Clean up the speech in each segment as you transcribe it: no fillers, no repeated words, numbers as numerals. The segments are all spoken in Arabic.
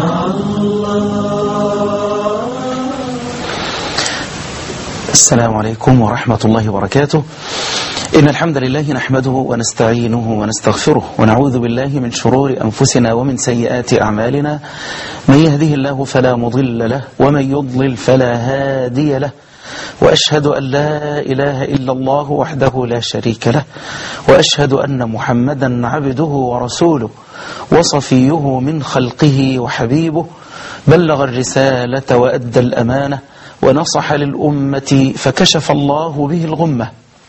السلام عليكم ورحمة الله وبركاته. إن الحمد لله نحمده ونستعينه ونستغفره ونعوذ بالله من شرور أنفسنا ومن سيئات أعمالنا. من يهده الله فلا مضل له ومن يضلل فلا هادي له، وأشهد أن لا إله إلا الله وحده لا شريك له، وأشهد أن محمدا عبده ورسوله وصفيه من خلقه وحبيبه، بلغ الرسالة وأدى الأمانة ونصح للأمة فكشف الله به الغمة.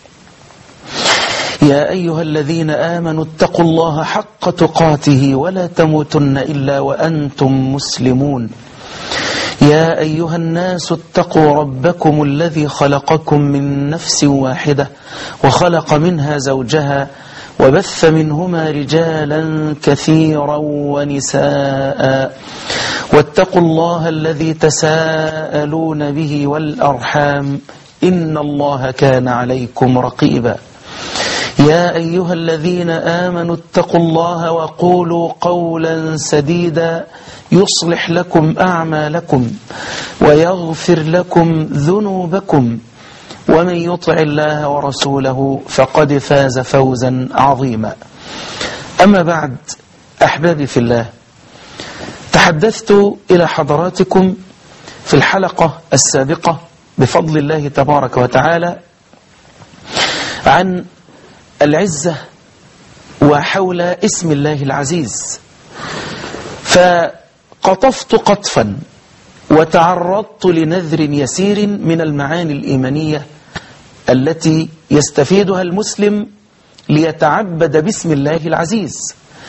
يا أيها الذين آمنوا اتقوا الله حق تقاته ولا تموتن إلا وأنتم مسلمون. يا أيها الناس اتقوا ربكم الذي خلقكم من نفس واحدة وخلق منها زوجها وبث منهما رجالا كثيرا ونساء، واتقوا الله الذي تساءلون به والأرحام إن الله كان عليكم رقيبا. يا أيها الذين آمنوا اتقوا الله وقولوا قولا سديدا يصلح لكم أعمالكم ويغفر لكم ذنوبكم، ومن يطع الله ورسوله فقد فاز فوزا عظيما. أما بعد، أحبابي في الله، تحدثت إلى حضراتكم في الحلقة السابقة بفضل الله تبارك وتعالى عن العزة وحول اسم الله العزيز، فقطفت قطفا وتعرضت لنذر يسير من المعاني الإيمانية التي يستفيدها المسلم ليتعبد باسم الله العزيز.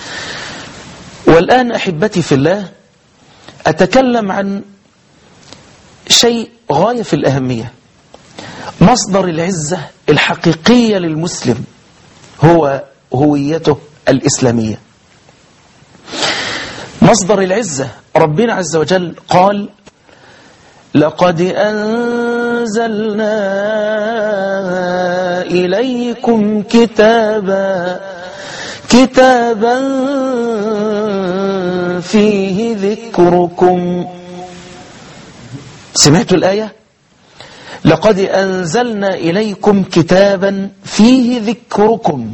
والآن أحبتي في الله، أتكلم عن شيء غاية في الأهمية. مصدر العزة الحقيقية للمسلم هو هويته الإسلامية. مصدر العزة ربنا عز وجل قال: لقد أنزلنا إليكم كتابا فيه ذكركم. سمعتوا الآية؟ لقد أنزلنا إليكم كتابا فيه ذكركم،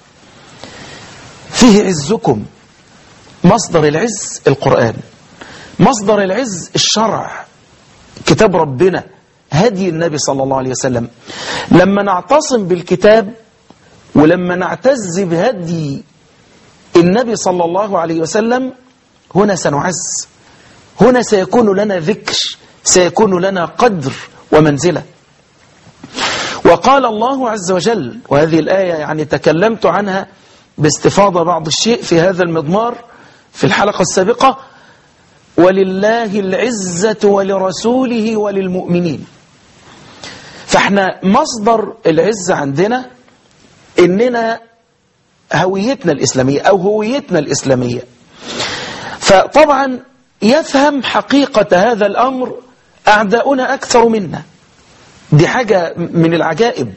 فيه عزكم. مصدر العز القرآن، مصدر العز الشرع، كتاب ربنا، هدي النبي صلى الله عليه وسلم. لما نعتصم بالكتاب ولما نعتز بهدي النبي صلى الله عليه وسلم، هنا سنعز، هنا سيكون لنا ذكر، سيكون لنا قدر ومنزلة. وقال الله عز وجل، وهذه الآية يعني تكلمت عنها باستفاضة بعض الشيء في هذا المضمار في الحلقة السابقة: ولله العزة ولرسوله وللمؤمنين. فاحنا مصدر العزة عندنا إننا هويتنا الإسلامية أو هويتنا الإسلامية. فطبعا يفهم حقيقة هذا الأمر أعداؤنا أكثر منا. دي حاجة من العجائب.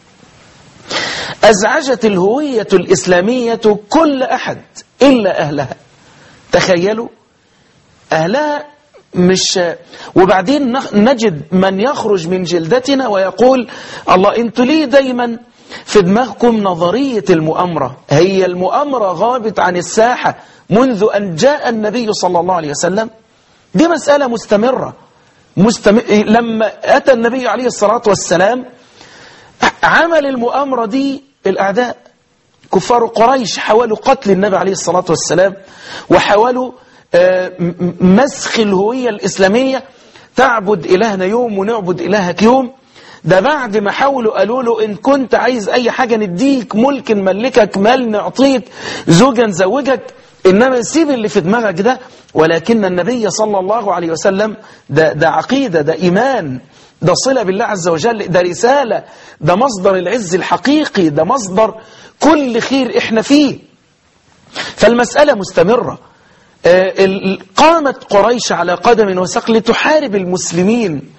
أزعجت الهوية الإسلامية كل أحد إلا أهلها. تخيلوا، أهلها مش. وبعدين نجد من يخرج من جلدتنا ويقول: الله، انتوا ليه دايما في دماغكم نظرية المؤامرة؟ هي المؤامرة غابت عن الساحة منذ أن جاء النبي صلى الله عليه وسلم. دي مسألة مستمرة. لما أتى النبي عليه الصلاة والسلام عمل المؤامرة دي الأعداء كفار قريش، حاولوا قتل النبي عليه الصلاة والسلام، وحاولوا مسخ الهوية الإسلامية، تعبد إلهنا يوم ونعبد إلهك يوم. ده بعد ما حاولوا قالوا له: إن كنت عايز أي حاجة نديك، ملك نملكك، مال نعطيك، زوجا نزوجك، إنما سيب اللي في دماغك ده. ولكن النبي صلى الله عليه وسلم ده عقيدة، ده إيمان، ده صلة بالله عز وجل، ده رسالة، ده مصدر العز الحقيقي، ده مصدر كل خير إحنا فيه. فالمسألة مستمرة. قامت قريش على قدم وساق لتحارب المسلمين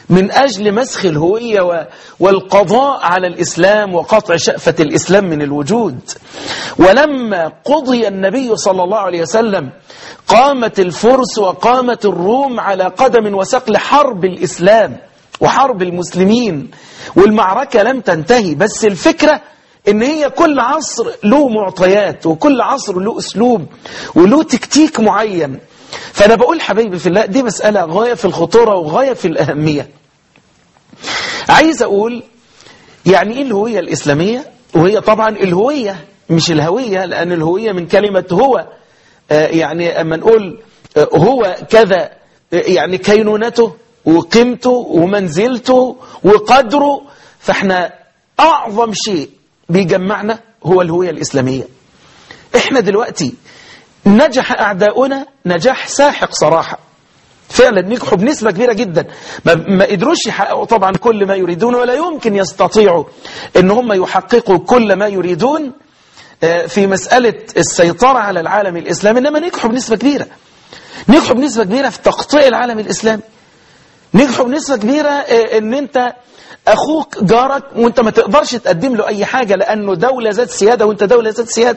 من أجل مسخ الهوية والقضاء على الإسلام وقطع شأفة الإسلام من الوجود. ولما قضي النبي صلى الله عليه وسلم قامت الفرس وقامت الروم على قدم وساق لحرب الإسلام وحرب المسلمين، والمعركة لم تنتهي. بس الفكرة إن هي كل عصر له معطيات، وكل عصر له أسلوب وله تكتيك معين. فأنا بقول حبايبي في الله، دي مسألة غاية في الخطورة وغاية في الأهمية. عايز أقول يعني إيه الهوية الإسلامية؟ وهي طبعا الهوية مش الهوية، لأن الهوية من كلمة هو، يعني أما نقول هو كذا يعني كينونته وقيمته ومنزلته وقدره. فإحنا أعظم شيء بيجمعنا هو الهوية الإسلامية. إحنا دلوقتي نجح أعداؤنا نجاح ساحق صراحة، فعلا نجحوا بنسبة كبيرة جدا. ما قدروش يحققوا طبعا كل ما يريدون، ولا يمكن يستطيعوا ان هم يحققوا كل ما يريدون في مسألة السيطرة على العالم الإسلامي، إنما نجحوا بنسبة كبيرة. نجحوا بنسبة كبيرة في تقطيع العالم الإسلامي. نجحوا بنسبة كبيرة ان انت اخوك جارك وانت ما تقدرش تقدم له اي حاجة، لانه دولة ذات سيادة وانت دولة ذات سيادة،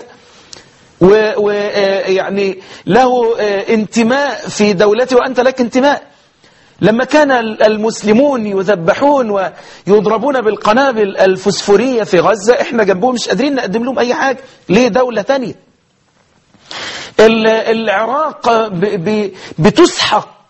ويعني له انتماء في دولته وأنت لك انتماء. لما كان المسلمون يذبحون ويضربون بالقنابل الفسفورية في غزة، احنا جنبهم مش قادرين نقدم لهم أي حاجة. ليه؟ دولة تانية. العراق بتسحق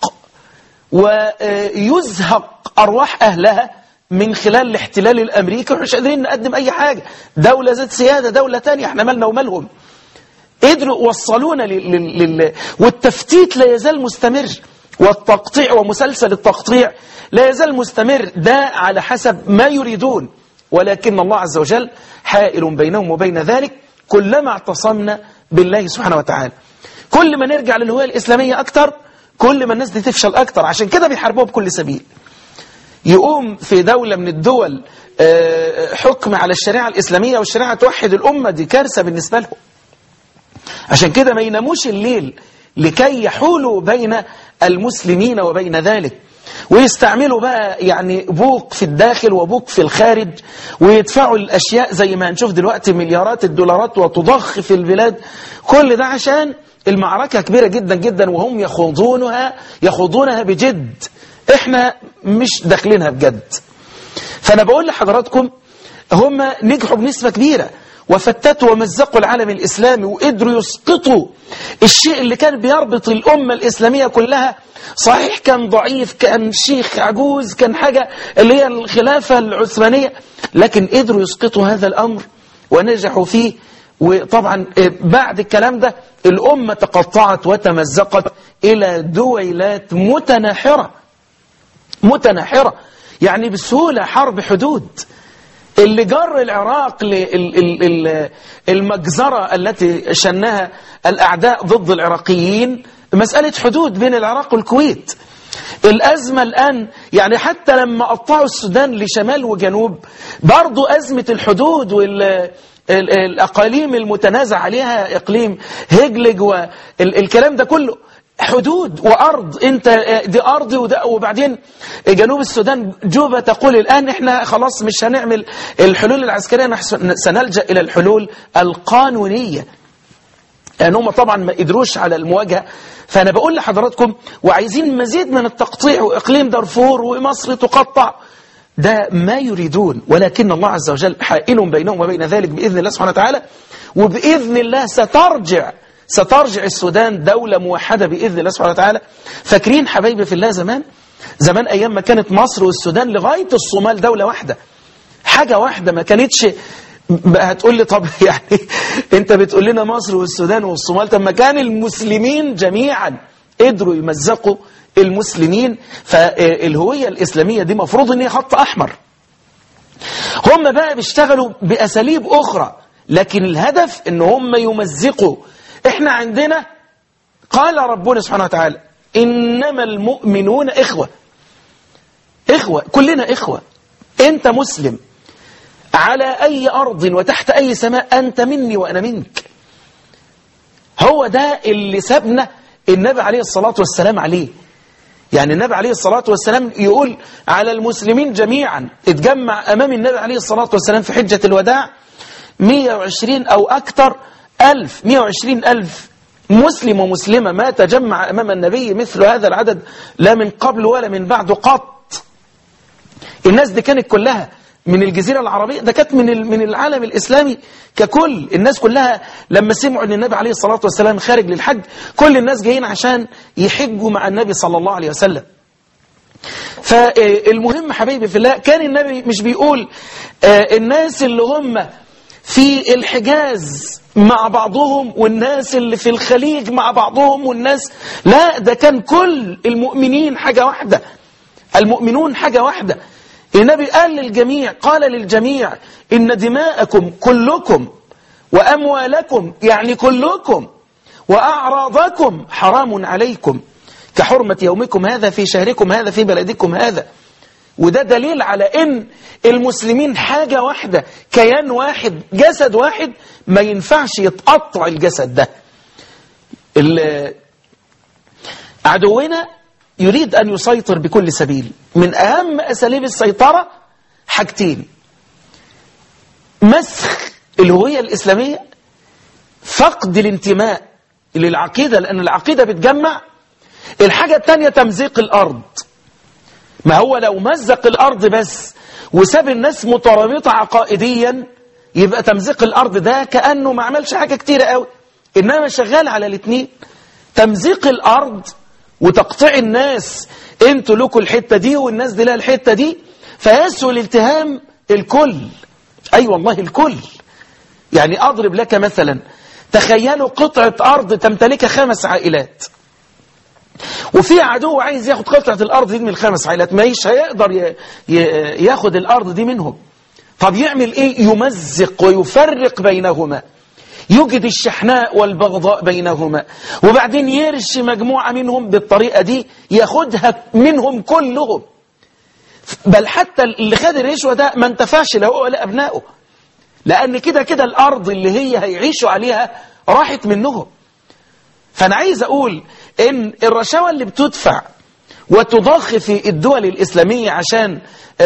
ويزهق أرواح أهلها من خلال الاحتلال الأمريكي، ومش قادرين نقدم أي حاجة. دولة ذات سيادة، دولة تانية، احنا مالنا ومالهم. قدروا وصلونا والتفتيت لا يزال مستمر، والتقطيع ومسلسل التقطيع لا يزال مستمر، ده على حسب ما يريدون. ولكن الله عز وجل حائل بينهم وبين ذلك. كلما اعتصمنا بالله سبحانه وتعالى، كل ما نرجع للهوية الإسلامية أكتر، كل ما الناس دي تفشل أكتر. عشان كده بيحاربوها بكل سبيل. يقوم في دولة من الدول حكم على الشريعة الإسلامية والشريعة توحد الأمة، دي كارثة بالنسبة لهم. عشان كده ما يناموش الليل لكي يحولوا بين المسلمين وبين ذلك، ويستعملوا بقى يعني بوق في الداخل وبوق في الخارج، ويدفعوا الأشياء زي ما هنشوف دلوقتي مليارات الدولارات وتضخ في البلاد. كل ده عشان المعركة كبيرة جدا جدا، وهم يخوضونها بجد. احنا مش داخلينها بجد. فأنا بقول لحضراتكم هم نجحوا بنسبة كبيرة، وفتتوا ومزقوا العالم الإسلامي، وقدروا يسقطوا الشيء اللي كان بيربط الأمة الإسلامية كلها. صحيح كان ضعيف، كان شيخ عجوز، كان حاجة اللي هي الخلافة العثمانية، لكن قدروا يسقطوا هذا الأمر ونجحوا فيه. وطبعا بعد الكلام ده الأمة تقطعت وتمزقت إلى دويلات متناحرة، يعني بسهولة حرب حدود. اللي جر العراق للمجزرة التي شنها الأعداء ضد العراقيين مسألة حدود بين العراق والكويت. الأزمة الآن يعني حتى لما قطعوا السودان لشمال وجنوب، برضو أزمة الحدود والأقاليم المتنازع عليها، إقليم هجلج والكلام ده كله حدود وأرض. انت دي أرضي وبعدين جنوب السودان جوبا تقول الآن احنا خلاص مش هنعمل الحلول العسكرية، سنلجأ إلى الحلول القانونية، لأن هم طبعا ما قدروش على المواجهة. فأنا بقول لحضراتكم وعايزين مزيد من التقطيع، وإقليم دارفور ومصر تقطع، ده ما يريدون. ولكن الله عز وجل حائل بينهم وبين ذلك بإذن الله سبحانه وتعالى. وبإذن الله سترجع السودان دولة موحدة بإذن الله سبحانه وتعالى. فاكرين حبايبي في الله زمان أيام ما كانت مصر والسودان لغاية الصومال دولة واحدة، حاجة واحدة، ما كانتش. هتقول لي طب يعني انت بتقول لنا مصر والسودان والصومال، طب ما كان المسلمين جميعا قدروا يمزقوا المسلمين. فالهوية الإسلامية دي مفروض ان هي خط أحمر. هم بقى بيشتغلوا بأساليب أخرى، لكن الهدف ان هم يمزقوا. احنا عندنا قال ربنا سبحانه وتعالى إنما المؤمنون إخوة، كلنا إخوة. أنت مسلم على أي أرض وتحت أي سماء، أنت مني وأنا منك. هو ده اللي سابنا النبي عليه الصلاة والسلام عليه. يعني النبي عليه الصلاة والسلام يقول على المسلمين جميعا، اتجمع أمام النبي عليه الصلاة والسلام في حجة الوداع 120 أو أكثر ألف، 120 ألف مسلم ومسلمة ما تجمع أمام النبي مثل هذا العدد لا من قبل ولا من بعد قط. الناس دي كانت كلها من الجزيرة العربية، ده كانت من العالم الإسلامي ككل. الناس كلها لما سمعوا أن النبي عليه الصلاة والسلام خارج للحج، كل الناس جايين عشان يحجوا مع النبي صلى الله عليه وسلم. فالمهم حبيبي في الله، كان النبي مش بيقول الناس اللي هم في الحجاز مع بعضهم والناس اللي في الخليج مع بعضهم والناس، لا، ده كان كل المؤمنين حاجة واحدة، المؤمنون حاجة واحدة. النبي قال للجميع، قال للجميع إن دماءكم كلكم وأموالكم يعني كلكم وأعراضكم حرام عليكم كحرمة يومكم هذا في شهركم هذا في بلدكم هذا. وده دليل على إن المسلمين حاجة واحدة، كيان واحد، جسد واحد، ما ينفعش يتقطع الجسد ده. عدونا يريد أن يسيطر بكل سبيل. من أهم أساليب السيطرة حاجتين: مسخ الهوية الإسلامية، فقد الانتماء للعقيدة لأن العقيدة بتجمع. الحاجة الثانية تمزيق الأرض. ما هو لو مزق الأرض بس وساب الناس مترابطة عقائديا، يبقى تمزيق الأرض ده كأنه ما عملش حاجة كتيرة قوي، إنما شغال على الاثنين: تمزيق الأرض وتقطيع الناس، انتوا لكم الحتة دي والناس دي لها الحتة دي، فيسهل التهام الكل. أي والله الكل. يعني أضرب لك مثلا، تخيلوا قطعة أرض تمتلكها 5 عائلات، وفي عدو عايز ياخد قطعة الأرض دي من ال5 عائلات، مايش هيقدر ياخد الأرض دي منهم. طب يعمل إيه؟ يمزق ويفرق بينهما، يوجد الشحناء والبغضاء بينهما، وبعدين يرشي مجموعة منهم بالطريقة دي ياخدها منهم كلهم. بل حتى اللي خد الرشوة ده ما انتفعش لا هو ولا أبنائه، لأن كده كده الأرض اللي هي هيعيشوا عليها راحت منهم. فأنا عايز أقول إن الرشاوى اللي بتدفع وتضخ في الدول الإسلامية عشان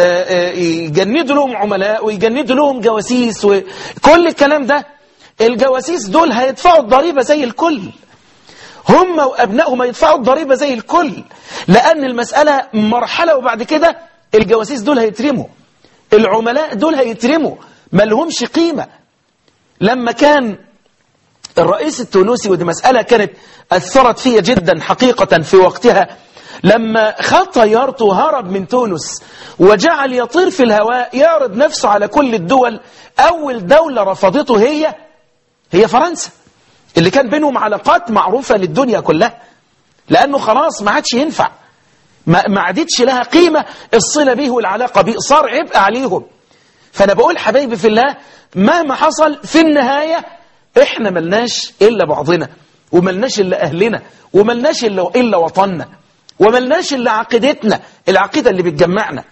يجندوا لهم عملاء ويجندوا لهم جواسيس وكل الكلام ده، الجواسيس دول هيدفعوا الضريبة زي الكل، هم وأبنائهم هيدفعوا الضريبة زي الكل، لأن المسألة مرحلة وبعد كده الجواسيس دول هيترموا، العملاء دول هيترموا، ما لهمش قيمة. لما كان الرئيس التونسي، ودي مسألة كانت أثرت فيها جدا حقيقة في وقتها، لما خد طيارته وهرب من تونس وجعل يطير في الهواء يعرض نفسه على كل الدول، أول دولة رفضته هي فرنسا، اللي كان بينهم علاقات معروفة للدنيا كلها، لأنه خلاص ما عادش ينفع، ما عادتش لها قيمة الصلة به والعلاقة به، صار عبء عليهم. فأنا بقول حبايبي في الله، مهما حصل في النهاية إحنا ملناش إلا بعضنا، وملناش إلا أهلنا، وملناش إلا وطننا، وملناش إلا عقيدتنا، العقيدة اللي بتجمعنا.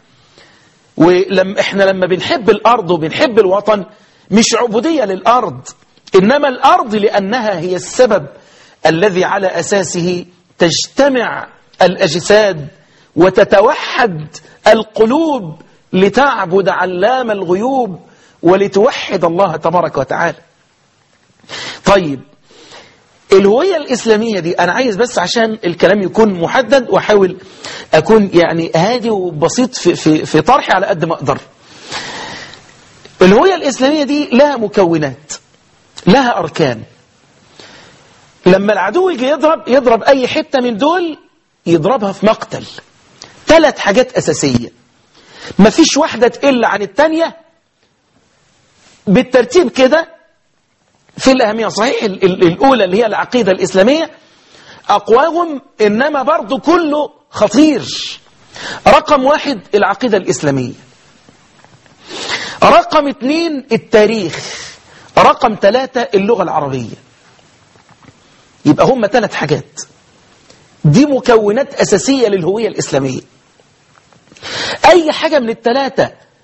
إحنا لما بنحب الأرض وبنحب الوطن، مش عبودية للأرض، إنما الأرض لأنها هي السبب الذي على أساسه تجتمع الأجساد وتتوحد القلوب لتعبد علام الغيوب ولتوحد الله تبارك وتعالى. طيب، الهوية الإسلامية دي أنا عايز بس عشان الكلام يكون محدد وأحاول أكون يعني هادي وبسيط في طرحي على قد ما أقدر. الهوية الإسلامية دي لها مكونات، لها أركان. لما العدو يجي يضرب أي حتة من دول، يضربها في مقتل. 3 حاجات أساسية، مفيش واحدة تقل عن التانية بالترتيب كده في الأهمية. صحيح الأولى اللي هي العقيدة الإسلامية أقواهم، إنما برضو كله خطير. رقم 1 العقيدة الإسلامية، رقم 2 التاريخ، رقم 3 اللغة العربية. يبقى هم 3 حاجات، دي مكونات أساسية للهوية الإسلامية. أي حاجة من ال3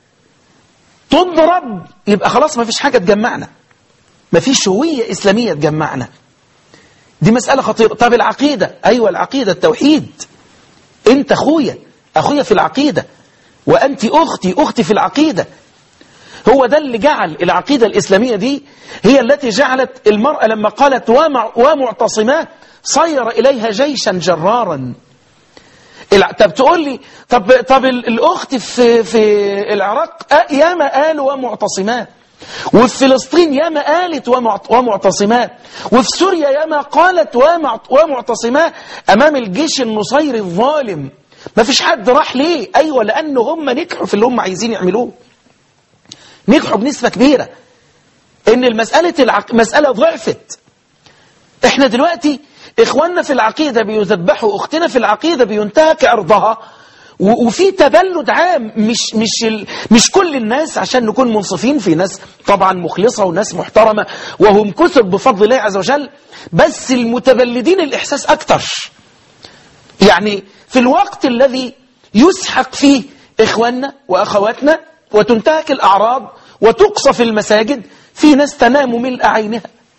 تضرب، يبقى خلاص ما فيش حاجة تجمعنا، ما فيش هوية إسلامية تجمعنا. دي مسألة خطيرة. طب العقيدة، أيوة العقيدة، التوحيد، أنت أخويا في العقيدة، وأنت أختي في العقيدة. هو ده اللي جعل العقيدة الإسلامية دي هي التي جعلت المرأة لما قالت ومعتصمات صير إليها جيشا جرارا. طب تقول لي طب الأخت في العراق ياما قالوا ومعتصمات، وفي فلسطين ياما قالت ومعتصمات، وفي سوريا ياما قالت ومعتصمات أمام الجيش النصيري الظالم. ما فيش حد راح ليه؟ أيوة، لأنه هم نجحوا في اللي هم عايزين يعملوه، نجحوا بنسبة كبيرة. إن مسألة ضعفت. إحنا دلوقتي إخواننا في العقيدة بيذبحوا، أختنا في العقيدة بينتهك عرضها، وفي تبلد عام. مش كل الناس، عشان نكون منصفين، في ناس طبعا مخلصة وناس محترمة وهم كثر بفضل الله عز وجل، بس المتبلدين الإحساس أكتر. يعني في الوقت الذي يسحق فيه إخواننا وأخواتنا وتنتهك الأعراض وتقصف المساجد، في ناس تنام ملء عينها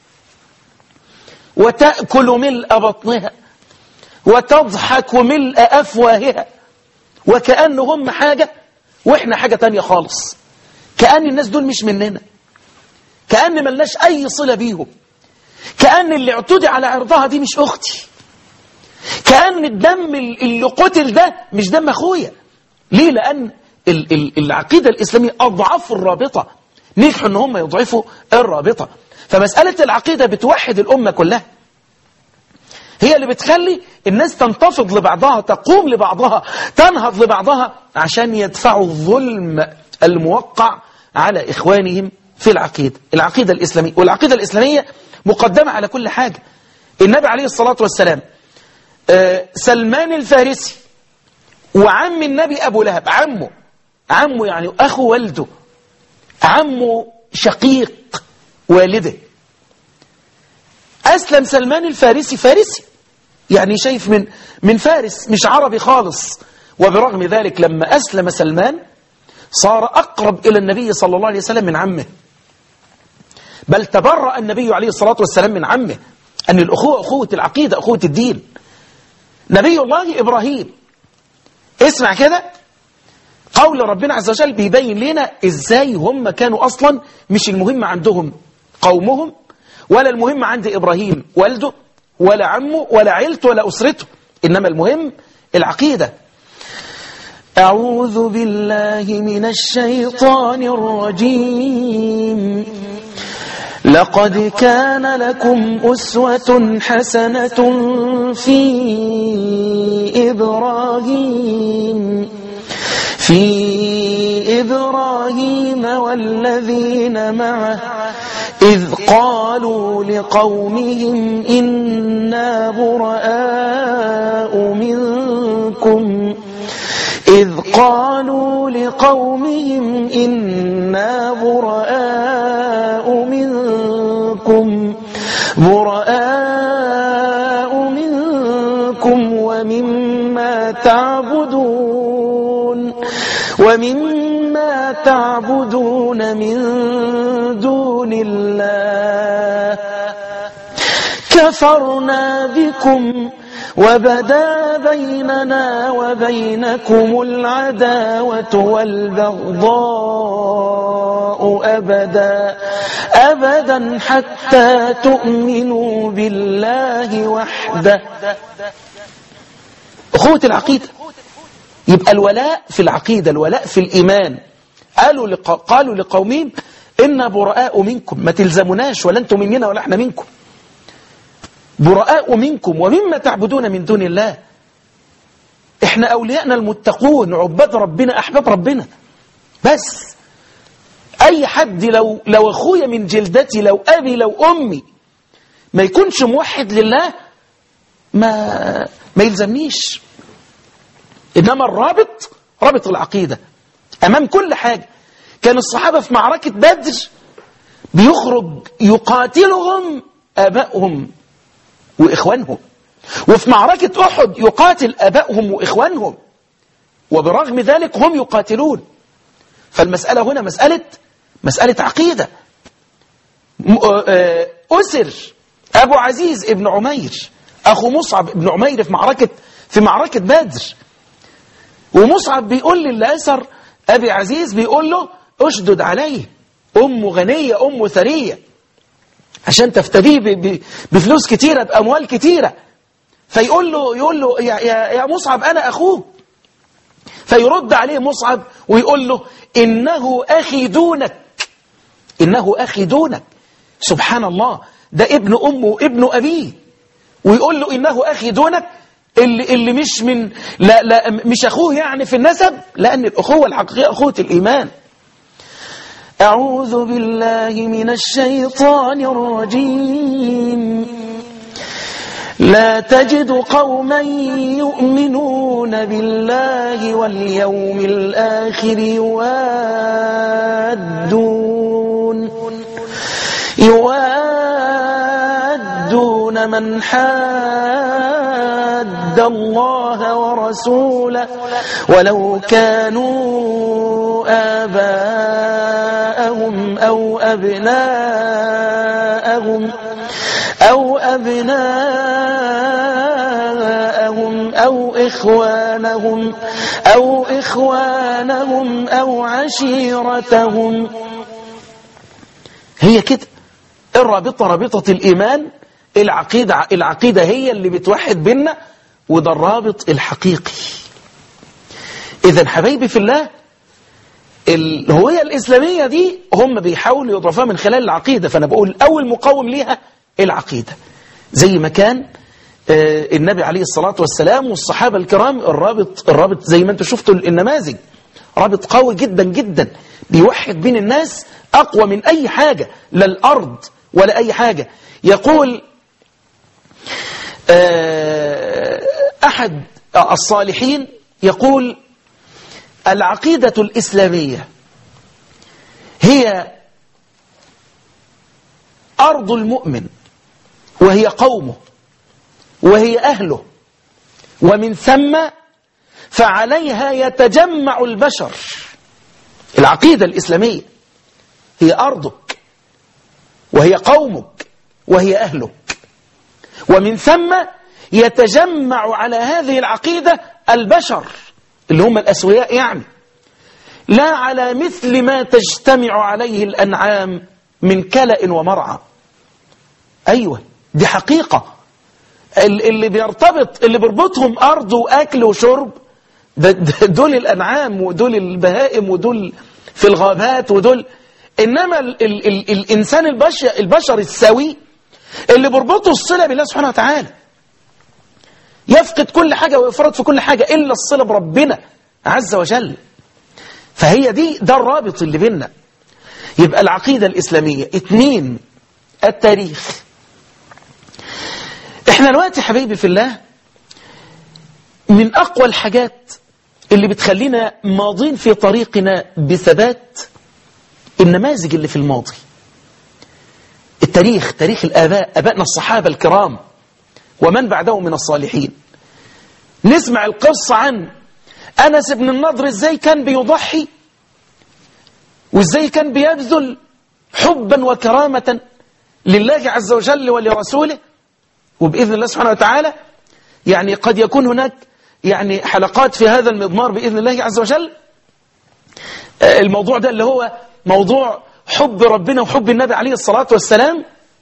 وتأكل ملء بطنها وتضحك ملء أفواهها، وكأنه هم حاجة وإحنا حاجة تانية خالص. كأن الناس دول مش مننا، كأن ملناش أي صلة بيهم، كأن اللي اعتدي على عرضها دي مش أختي، كأن الدم اللي قتل ده مش دم أخويا. ليه؟ لأن العقيدة الإسلامية أضعفوا الرابطة، نجحوا أن هم يضعفوا الرابطة. فمسألة العقيدة بتوحد الأمة كلها، هي اللي بتخلي الناس تنتفض لبعضها، تقوم لبعضها، تنهض لبعضها، عشان يدفعوا الظلم الموقع على إخوانهم في العقيدة الإسلامية. والعقيدة الإسلامية مقدمة على كل حاجة. النبي عليه الصلاة والسلام سلمان الفارسي وعم النبي أبو لهب، عمه يعني أخو والده، عمه شقيق والده، أسلم سلمان الفارسي، فارسي يعني شايف من فارس، مش عربي خالص. وبرغم ذلك لما أسلم سلمان صار أقرب إلى النبي صلى الله عليه وسلم من عمه، بل تبرأ النبي عليه الصلاة والسلام من عمه. أن الأخوة أخوة العقيدة، أخوة الدين. نبي الله إبراهيم، اسمع كده قول ربنا عز وجل بيبين لنا إزاي هم كانوا أصلا مش المهم عندهم قومهم، ولا المهم عند إبراهيم والده ولا عمه ولا عيلته ولا أسرته، إنما المهم العقيدة. أعوذ بالله من الشيطان الرجيم. لقد كان لكم أسوة حسنة في إبراهيم والذين معه إذ قالوا لقومهم إنا براء منكم ومما تعبدون من دون الله كفرنا بكم وبدا بيننا وبينكم العداوة والبغضاء أبدا حتى تؤمنوا بالله وحده. أخوة العقيدة يبقى الولاء في العقيدة، الولاء في الإيمان. قالوا لقومهم إنا براء منكم، ما تلزموناش ولا أنتم مننا ولا احنا منكم، براء منكم ومما تعبدون من دون الله. احنا أولياءنا المتقون، عباد ربنا، أحباب ربنا. بس أي حد لو أخويا من جلدتي، لو أبي لو أمي ما يكونش موحد لله ما يلزمنيش. إنما الرابط رابط العقيدة أمام كل حاجة. كان الصحابة في معركة بدر بيخرج يقاتلهم آبائهم وإخوانهم، وفي معركة أحد يقاتل آبائهم وإخوانهم، وبرغم ذلك هم يقاتلون. فالمسألة هنا مسألة عقيدة. أسر أبو عزيز ابن عمير أخو مصعب ابن عمير في معركة بدر، ومصعب بيقول للأسر أبي عزيز، بيقول له أشدد عليه، أمه غنية، أمه ثرية، عشان تفتديه بفلوس كتيرة، بأموال كتيرة. فيقول له يا مصعب أنا أخوك. فيرد عليه مصعب ويقول له إنه أخي دونك، إنه أخي دونك. سبحان الله، ده ابن أمه وابن أبيه، ويقول له إنه أخي دونك، اللي مش من لا مش أخوه يعني في النسب، لأن الأخوة الحقيقية أخوة الإيمان. أعوذ بالله من الشيطان الرجيم. لا تجد قوما يؤمنون بالله واليوم الآخر يوادون من حاد الله ورسوله ولو كانوا آباءهم أو أبناءهم أو إخوانهم أو عشيرتهم. هي كده الرابطة، رابطة الإيمان، العقيدة هي اللي بتوحد بيننا، وده الرابط الحقيقي. إذن حبايبي في الله، الهوية الإسلامية دي هم بيحاولوا يضرفوها من خلال العقيدة. فأنا بقول أول مقاوم ليها العقيدة، زي ما كان النبي عليه الصلاة والسلام والصحابة الكرام. الرابط زي ما انتم شفتوا النماذج، رابط قوي جدا جدا بيوحد بين الناس، أقوى من أي حاجة، لا الأرض ولا أي حاجة. يقول أحد الصالحين، يقول العقيدة الإسلامية هي أرض المؤمن، وهي قومه، وهي أهله، ومن ثم فعليها يتجمع البشر. العقيدة الإسلامية هي أرضك، وهي قومك، وهي أهلك، ومن ثم يتجمع على هذه العقيدة البشر اللي هم الأسوياء، يعني لا على مثل ما تجتمع عليه الأنعام من كلأ ومرعى. أيوة، دي حقيقة. اللي بيربطهم أرض وأكل وشرب، دول الأنعام، ودول البهائم، ودول في الغابات، ودول. إنما الإنسان البشر السوي اللي بربطه الصلة بالله سبحانه وتعالى، يفقد كل حاجة ويفرط في كل حاجة إلا الصلة بربنا عز وجل. فهي ده الرابط اللي بيننا. يبقى العقيدة الإسلامية. 2، التاريخ. احنا دلوقتي حبايبي في الله، من أقوى الحاجات اللي بتخلينا ماضين في طريقنا بثبات النماذج اللي في الماضي. التاريخ، تاريخ الآباء، أبائنا الصحابة الكرام ومن بعدهم من الصالحين. نسمع القصة عن أنس بن النضر، إزاي كان بيضحي، وإزاي كان بيبذل حبا وكرامة لله عز وجل ولرسوله. وبإذن الله سبحانه وتعالى يعني قد يكون هناك يعني حلقات في هذا المضمار بإذن الله عز وجل. الموضوع ده اللي هو موضوع حب ربنا وحب النبي عليه الصلاة والسلام،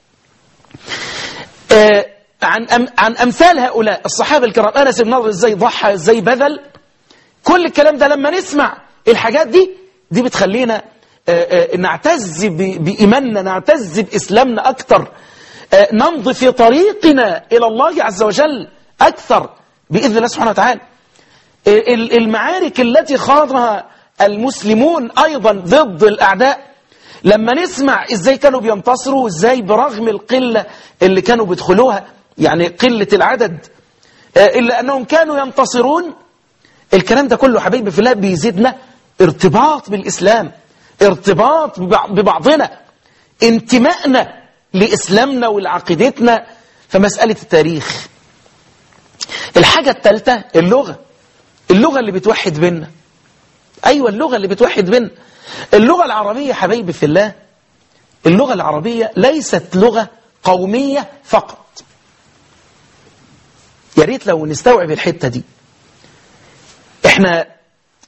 عن أمثال هؤلاء الصحابة الكرام. أنس بن النضر إزاي ضحى، إزاي بذل، كل الكلام ده. لما نسمع الحاجات دي بتخلينا نعتز بإيماننا، نعتز بإسلامنا أكثر، نمضي في طريقنا إلى الله عز وجل أكثر بإذن الله سبحانه وتعالى. المعارك التي خاضها المسلمون أيضا ضد الأعداء، لما نسمع إزاي كانوا بينتصروا، وإزاي برغم القلة اللي كانوا بيدخلوها، يعني قلة العدد، إلا أنهم كانوا ينتصرون. الكلام ده كله حبيبي في الله بيزيدنا ارتباط بالإسلام، ارتباط ببعضنا، انتمائنا لإسلامنا ولعقيدتنا. فمسألة التاريخ. الحاجة الثالثة اللغة اللي بتوحد بيننا. أيوة، اللغة اللي بتوحد بيننا. اللغة العربية حبيبي في الله، اللغة العربية ليست لغة قومية فقط. يا ريت لو نستوعب الحتة دي. احنا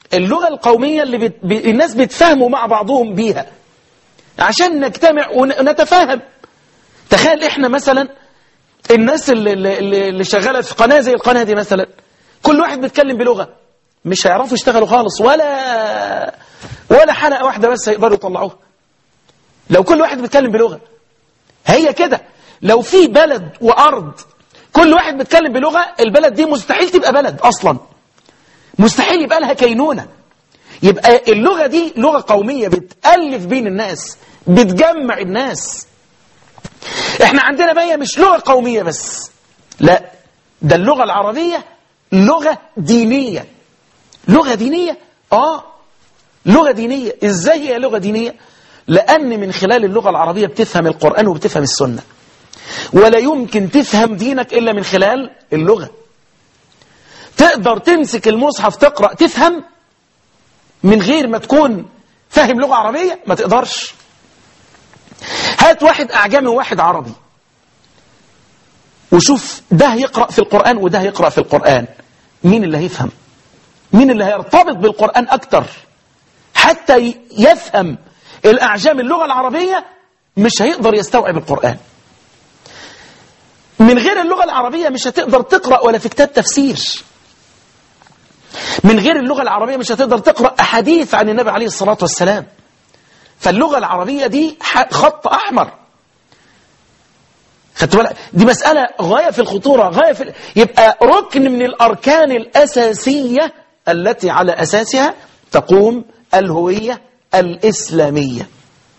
اللغة القومية اللي الناس بيتفاهموا مع بعضهم بيها عشان نجتمع ونتفاهم. تخيل احنا مثلا الناس اللي شغالة في قناة زي القناة دي مثلا، كل واحد بيتكلم بلغة، مش هيعرفوا يشتغلوا خالص، ولا حلقة واحدة بس هيقدروا يطلعوها لو كل واحد بيتكلم بلغة. هي كده، لو في بلد وأرض كل واحد بيتكلم بلغة، البلد دي مستحيل تبقى بلد أصلا، مستحيل يبقى لها كينونة. يبقى اللغة دي لغة قومية بتألف بين الناس، بتجمع الناس. احنا عندنا بقى مش لغة قومية بس، لا، ده اللغة العربية لغة دينية. لغة دينية؟ لغة دينية. ازاي هي لغة دينية؟ لأن من خلال اللغة العربية بتفهم القرآن وبتفهم السنة، ولا يمكن تفهم دينك إلا من خلال اللغة. تقدر تمسك المصحف تقرأ تفهم من غير ما تكون فاهم لغة عربية؟ ما تقدرش. هات واحد أعجمي وواحد عربي وشوف ده يقرأ في القرآن وده يقرأ في القرآن، مين اللي هيفهم؟ مين اللي هيرتبط بالقرآن أكتر حتى يفهم الأعجام اللغة العربية؟ مش هيقدر يستوعب القرآن. من غير اللغة العربية مش هتقدر تقرأ ولا في كتاب تفسير. من غير اللغة العربية مش هتقدر تقرأ أحاديث عن النبي عليه الصلاة والسلام. فاللغة العربية دي خط أحمر. خدت بالك؟ دي مسألة غاية في الخطورة، غاية في يبقى ركن من الأركان الأساسية التي على أساسها تقوم الهوية الإسلامية.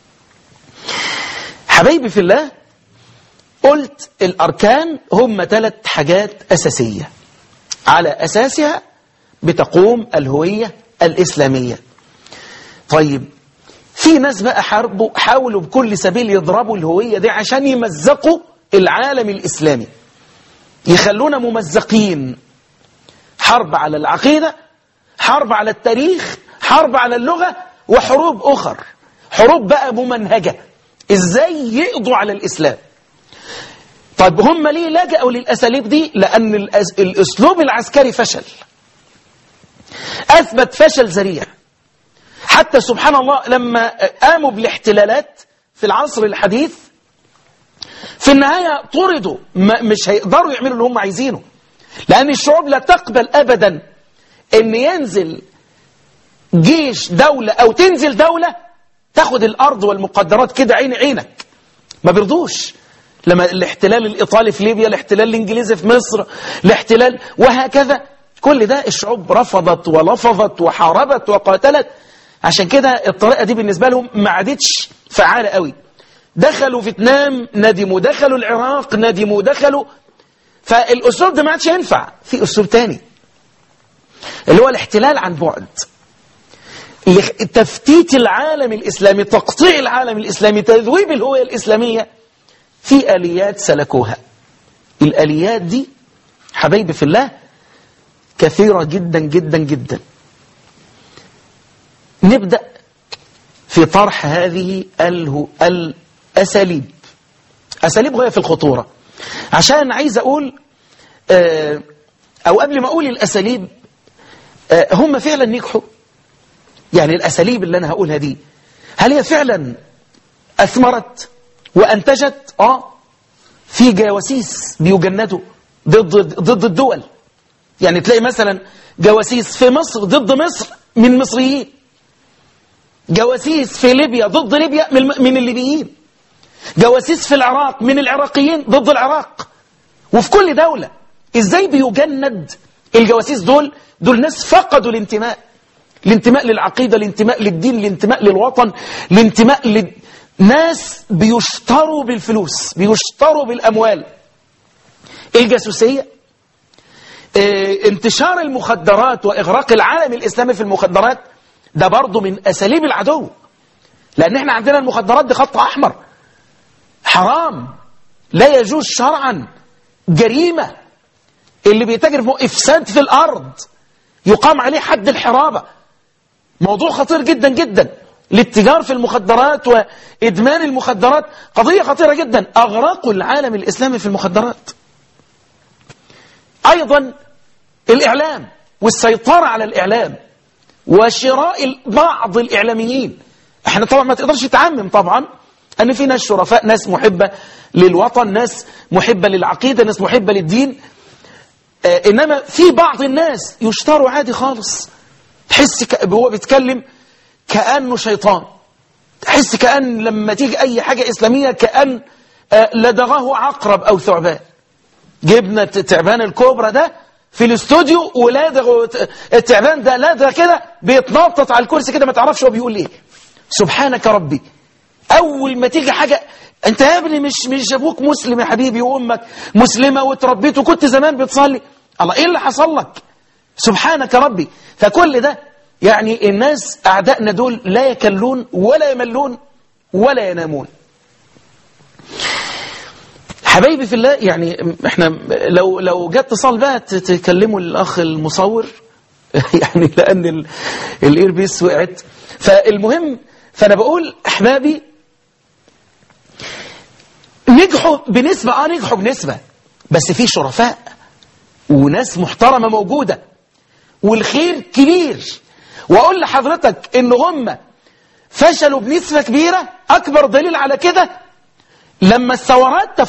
حبايبي في الله، قلت الأركان هم 3 حاجات أساسية على أساسها بتقوم الهوية الإسلامية. طيب، في ناس بقى حاولوا بكل سبيل يضربوا الهوية دي عشان يمزقوا العالم الإسلامي، يخلونا ممزقين. حرب على العقيدة، حرب على التاريخ، حرب على اللغة، وحروب أخر، حروب بقى ممنهجة إزاي يقضوا على الإسلام. طيب هم ليه لجأوا للأساليب دي؟ لأن الأسلوب العسكري فشل، أثبت فشل ذريع. حتى سبحان الله لما قاموا بالاحتلالات في العصر الحديث في النهاية طردوا، مش هيقدروا يعملوا اللي هم عايزينه، لأن الشعوب لا تقبل أبدا أن ينزل جيش دولة أو تنزل دولة تاخد الأرض والمقدرات كده عين عينك. ما بيرضوش. لما الاحتلال الإيطالي في ليبيا، الاحتلال الإنجليزي في مصر، الاحتلال وهكذا، كل ده الشعوب رفضت ولفظت وحاربت وقاتلت. عشان كده الطريقة دي بالنسبة لهم ما عادتش فعالة قوي. دخلوا فيتنام ندموا، دخلوا العراق ندموا، دخلوا. فالأسلوب ده ما عادش ينفع. في أسلوب تاني اللي هو الاحتلال عن بعد، تفتيت العالم الإسلامي، تقطيع العالم الإسلامي، تذويب الهوية الإسلامية. في آليات سلكوها. الآليات دي حبايبي في الله كثيرة جدا جدا جدا. نبدأ في طرح هذه الأساليب. أساليب غاية في الخطورة. عشان عايز أقول أو قبل ما أقول الأساليب، هم فعلا نجحوا؟ يعني الأساليب اللي أنا هقولها دي هل هي فعلا أثمرت وأنتجت؟ في جواسيس بيجندوا ضد الدول. يعني تلاقي مثلا جواسيس في مصر ضد مصر من مصريين، جواسيس في ليبيا ضد ليبيا من الليبيين، جواسيس في العراق من العراقيين ضد العراق. وفي كل دولة ازاي بيجند الجواسيس دول ناس فقدوا الانتماء للعقيدة، الانتماء للدين، الانتماء للوطن، الانتماء ناس بيشتروا بالفلوس، بيشتروا بالأموال. الجاسوسية، انتشار المخدرات وإغراق العالم الإسلامي في المخدرات، ده برضو من أساليب العدو. لأن احنا عندنا المخدرات دي خط أحمر، حرام، لا يجوز شرعا، جريمة. اللي بيتاجر في إفساد في الأرض يقام عليه حد الحرابة. موضوع خطير جدا جدا. الاتجار في المخدرات وإدمان المخدرات قضية خطيرة جدا. أغرقوا العالم الإسلامي في المخدرات. أيضا الإعلام والسيطرة على الإعلام وشراء بعض الإعلاميين. احنا طبعا ما تقدرش تعمم طبعا، أن في ناس شرفاء، ناس محبة للوطن، ناس محبة للعقيدة، ناس محبة للدين، إنما في بعض الناس يشتروا عادي خالص، تحس هو بيتكلم كأنه شيطان، تحس كأن لما تيجي أي حاجة إسلامية كأن لدغه عقرب أو ثعبان. جبنا التعبان الكوبرا ده في الاستوديو ولادغ التعبان ده لادغ كده بيتنطط على الكرسي كده، ما تعرفش هو بيقول ايه. سبحانك ربي. أول ما تيجي حاجة، أنت يا ابني مش أبوك مسلم يا حبيبي وأمك مسلمة وتربيت وكنت زمان بتصلي، الله إيه اللي حصل لك؟ سبحانك ربي. فكل ده يعني الناس أعدائنا دول لا يكلون ولا يملون ولا ينامون. حبايبي في الله، يعني احنا لو جاء اتصال بقى تكلموا الأخ المصور يعني لأن الإيربيس وقعت. فالمهم، فأنا بقول أحبابي نجحوا بنسبة، نجحوا بنسبة، بس في شرفاء وناس محترمة موجودة والخير كبير. وأقول لحضرتك إن هم فشلوا بنسبة كبيرة. أكبر دليل على كده لما الثورات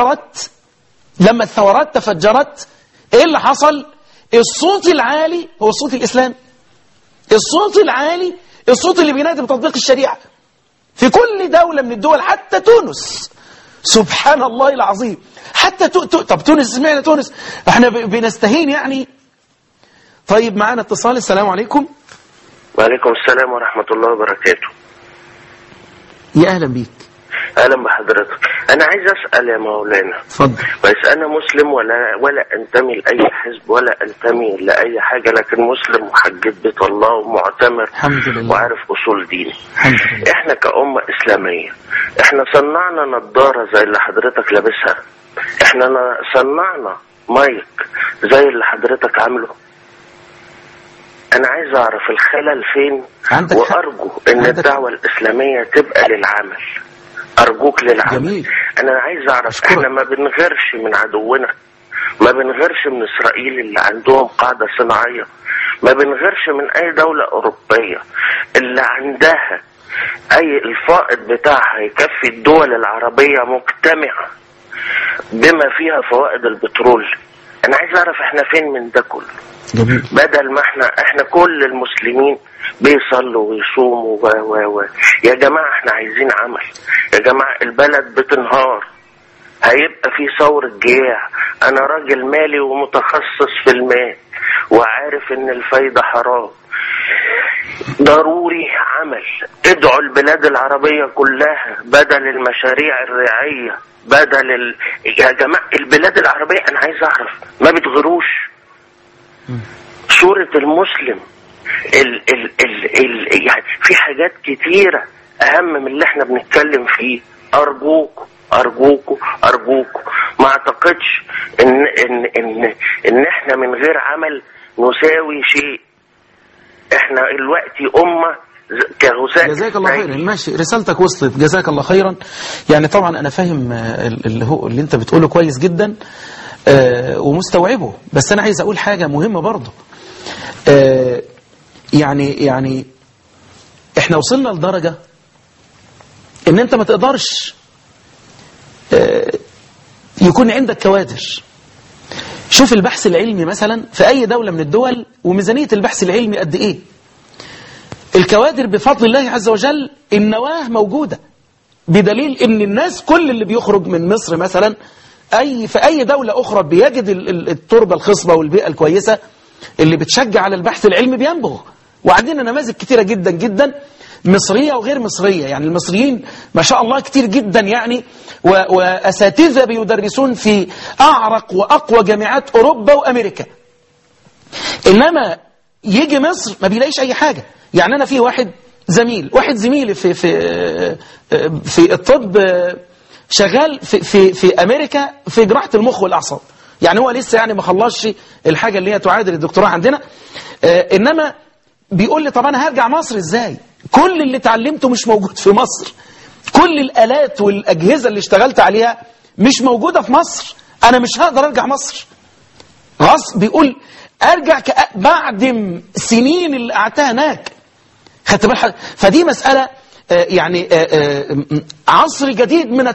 تفجرت إيه اللي حصل؟ الصوت العالي هو الصوت الإسلامي، الصوت العالي، الصوت اللي بينادي بتطبيق الشريعة في كل دولة من الدول، حتى تونس. سبحان الله العظيم، حتى طب تونس، سمعنا تونس، احنا بنستهين يعني. طيب معانا اتصال. السلام عليكم. وعليكم السلام ورحمة الله وبركاته. يا أهلا بيك. أهلا بحضرتك. أنا عايز أسأل يا مولانا. اتفضل. بس أنا مسلم ولا أنتمي لأي حزب ولا أنتمي لأي حاجة، لكن مسلم وحجيت بيت الله ومعتمر الحمد لله وعارف أصول ديني. الحمد لله. إحنا كأمة إسلامية إحنا صنعنا نظارة زي اللي حضرتك لابسها، إحنا صنعنا مايك زي اللي حضرتك عامله. أنا عايز أعرف الخلل فين، وأرجو إن الدعوة الإسلامية تبقى للعمل. أرجوك للعمل. جميل. أنا عايز أعرف إحنا ما بنغيرش من عدونا، ما بنغيرش من إسرائيل اللي عندهم قاعدة صناعية، ما بنغيرش من أي دولة أوروبية اللي عندها أي الفائض بتاعها يكفي الدول العربية مجتمعة بما فيها فوائد البترول. أنا عايز أعرف إحنا فين من ده كله. جميل. بدل ما احنا كل المسلمين بيصلوا ويصوموا يا جماعة احنا عايزين عمل. يا جماعة البلد بتنهار، هيبقى في ثورة جياع. انا راجل مالي ومتخصص في المال وعارف ان الفايدة حرام. ضروري عمل. ادعوا البلاد العربية كلها بدل المشاريع الريعية، يا جماعة البلاد العربية انا عايز اعرف ما بتغروش صورة المسلم. يعني في حاجات كتيرة أهم من اللي احنا بنتكلم فيه. أرجوكوا ما أعتقدش إن احنا من غير عمل نساوي شيء. احنا دلوقتي أمة كغثاء. جزاك الله خيرا. ماشي، رسالتك وصلت، جزاك الله خيرا. يعني طبعا أنا فاهم اللي أنت بتقوله كويس جدا ومستوعبه، بس أنا عايز أقول حاجة مهمة برضه. يعني احنا وصلنا لدرجة ان انت ما تقدرش يكون عندك كوادر. شوف البحث العلمي مثلا في اي دولة من الدول وميزانية البحث العلمي قد ايه. الكوادر بفضل الله عز وجل النواة موجودة، بدليل ان الناس كل اللي بيخرج من مصر مثلا في اي دولة اخرى بيجد التربة الخصبة والبيئة الكويسة اللي بتشجع على البحث العلمي بينبغ. وعندنا نماذج كتيرة جدا جدا مصرية وغير مصرية. يعني المصريين ما شاء الله كتير جدا يعني، وأساتذة بيدرسون في أعرق وأقوى جامعات أوروبا وأمريكا. إنما يجي مصر ما بيلاقيش أي حاجة. يعني أنا في واحد زميلي في الطب شغال في أمريكا في جراحة المخ والأعصاب. يعني هو لسه يعني ما خلصش الحاجة اللي هي تعادل الدكتوراه عندنا، إنما بيقول لي طب أنا هرجع مصر إزاي؟ كل اللي اتعلمته مش موجود في مصر، كل الآلات والأجهزة اللي اشتغلت عليها مش موجودة في مصر، أنا مش هقدر أرجع مصر. بيقول ارجع بعد سنين اللي قعدتها هناك. خدت بالك؟ فدي مسألة يعني عصر جديد من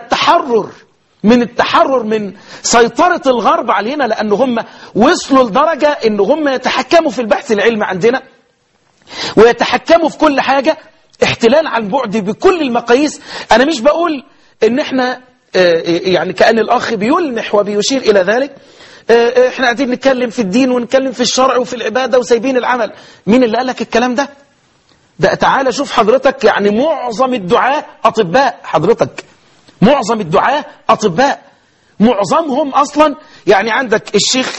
التحرر من سيطرة الغرب علينا، لأن هم وصلوا لدرجة إن هم يتحكموا في البحث العلمي عندنا ويتحكموا في كل حاجة، احتلال عن بعد بكل المقاييس. أنا مش بقول إن احنا يعني كأن الأخ بيلمح وبيشير إلى ذلك احنا قاعدين نتكلم في الدين ونتكلم في الشرع وفي العبادة وسايبين العمل. مين اللي قال لك الكلام ده؟ ده تعالى شوف حضرتك، يعني معظم الدعاة أطباء. حضرتك معظم الدعاة أطباء، معظمهم أصلا. يعني عندك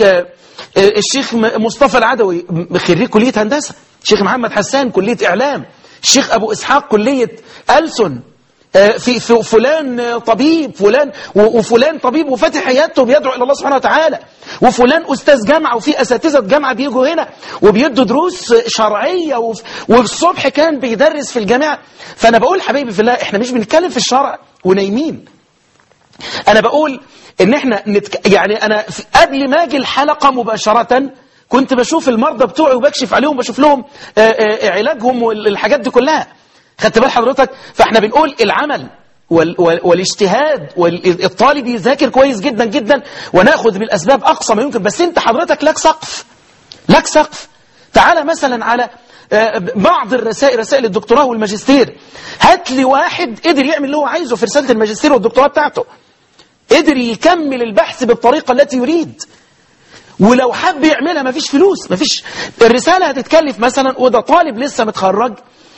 الشيخ مصطفى العدوي خريج كلية هندسة، الشيخ محمد حسان كلية إعلام، الشيخ أبو إسحاق كلية ألسن، في فلان طبيب، وفلان طبيب وفاتح حياته بيدعو إلى الله سبحانه وتعالى، وفلان أستاذ جامعة، وفي أساتذة جامعة بيجوا هنا وبيدوا دروس شرعية، والصبح كان بيدرس في الجامعة. فأنا بقول حبيبي في الله، إحنا مش بنتكلم في الشرع ونايمين. أنا بقول إن إحنا يعني أنا قبل ما أجي الحلقة مباشرة كنت بشوف المرضى بتوعي وبكشف عليهم، بشوف لهم علاجهم والحاجات دي كلها. خدت بال حضرتك؟ فاحنا بنقول العمل والاجتهاد، والطالب يذاكر كويس جدا جدا وناخذ بالاسباب اقصى ما يمكن. بس انت حضرتك لك سقف. تعالى مثلا على بعض رسائل الدكتوراه والماجستير. هات لي واحد قدر يعمل اللي هو عايزه في رسالة الماجستير والدكتوراه بتاعته، قدر يكمل البحث بالطريقة التي يريد، ولو حب يعملها مفيش فلوس، مفيش. الرسالة هتتكلف مثلا، وده طالب لسه متخرج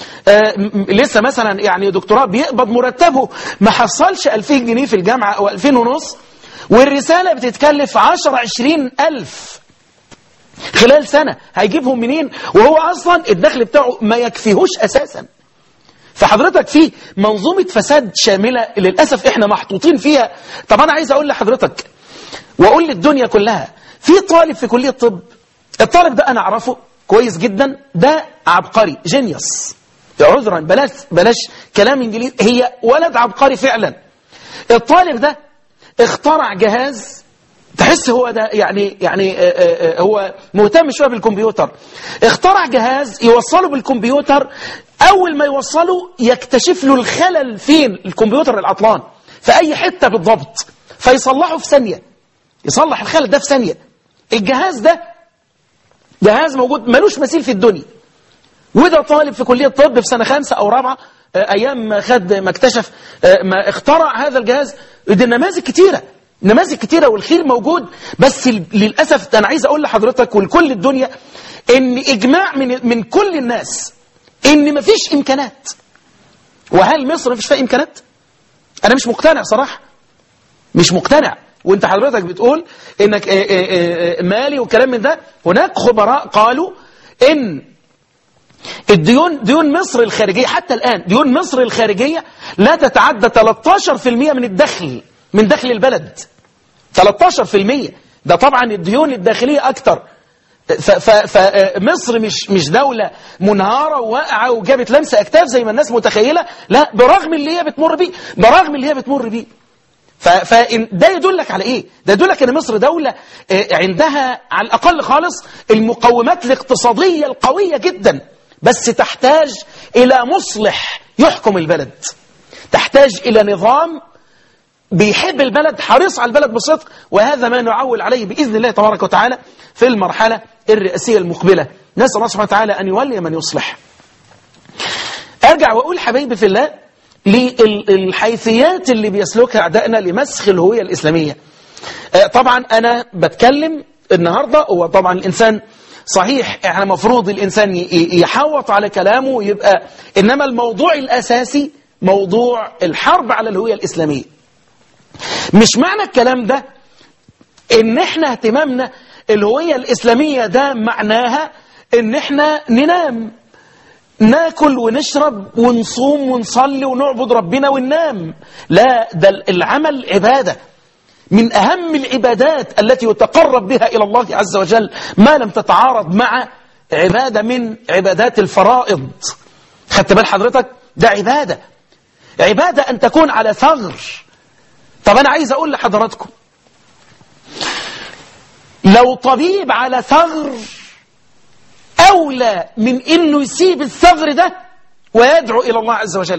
لسه مثلا يعني دكتوراه، بيقبض مرتبه ما حصلش 2000 جنيه في الجامعة أو 2500، والرسالة بتتكلف 10-20 ألف خلال سنة. هيجيبهم منين وهو أصلا الدخل بتاعه ما يكفيهوش أساسا؟ فحضرتك في منظومة فساد شاملة للأسف احنا محطوطين فيها. طب أنا عايز أقول لحضرتك وأقول للدنيا كلها، في طالب في كلية الطب، الطالب ده أنا أعرفه كويس جدا، ده عبقري جينيوس، عذرا بلاش كلام انجليزي، هي ولد عبقري فعلا. الطالب ده اخترع جهاز، تحس هو ده يعني هو مهتم شويه بالكمبيوتر. اخترع جهاز يوصله بالكمبيوتر، اول ما يوصله يكتشف له الخلل فين، الكمبيوتر العطلان في اي حته بالضبط، فيصلحه في ثانيه، يصلح الخلل ده في ثانيه. الجهاز ده جهاز موجود ملوش مثيل في الدنيا، وده طالب في كلية طب في سنة 5 أو 4 أيام ما اكتشف ما اخترع هذا الجهاز. دي نماذج كتيرة والخير موجود. بس للأسف أنا عايز أقول لحضرتك ولكل الدنيا إن إجماع من كل الناس إن مفيش إمكانات. وهل مصر مفيش فيها إمكانات؟ أنا مش مقتنع صراحة، مش مقتنع. وانت حضرتك بتقول إنك مالي وكلام من ده. هناك خبراء قالوا إن ديون مصر الخارجية حتى الآن، ديون مصر الخارجية لا تتعدى 13% من دخل البلد. 13%. ده طبعا الديون الداخلية أكتر. فمصر مش دولة منهارة وواقعة وجابت لمسة أكتاف زي ما الناس متخيلة، لا، برغم اللي هي بتمر بيه. فده يدلك على إيه؟ ده يدلك أن مصر دولة عندها على الأقل خالص المقومات الاقتصادية القوية جدا، بس تحتاج إلى مصلح يحكم البلد، تحتاج إلى نظام بيحب البلد، حريص على البلد بصدق. وهذا ما نعول عليه بإذن الله تبارك وتعالى في المرحلة الرئاسية المقبلة. نسأل الله سبحانه وتعالى أن يولي من يصلح. أرجع وأقول حبيبي في الله للحيثيات اللي بيسلكها أعدائنا لمسخ الهوية الإسلامية. طبعا أنا بتكلم النهاردة، هو طبعا الإنسان صحيح احنا مفروض الإنسان يحوط على كلامه ويبقى، إنما الموضوع الأساسي موضوع الحرب على الهوية الإسلامية. مش معنى الكلام ده إن احنا اهتمامنا الهوية الإسلامية ده معناها إن احنا ننام، ناكل ونشرب ونصوم ونصلي ونعبد ربنا وننام. لا، ده العمل عبادة من أهم العبادات التي يتقرب بها إلى الله عز وجل، ما لم تتعارض مع عبادة من عبادات الفرائض. خدت بال حضرتك؟ ده عبادة أن تكون على ثغر. طب أنا عايز أقول لحضراتكم لو طبيب على ثغر أولى من إنه يسيب الثغر ده ويدعو إلى الله عز وجل.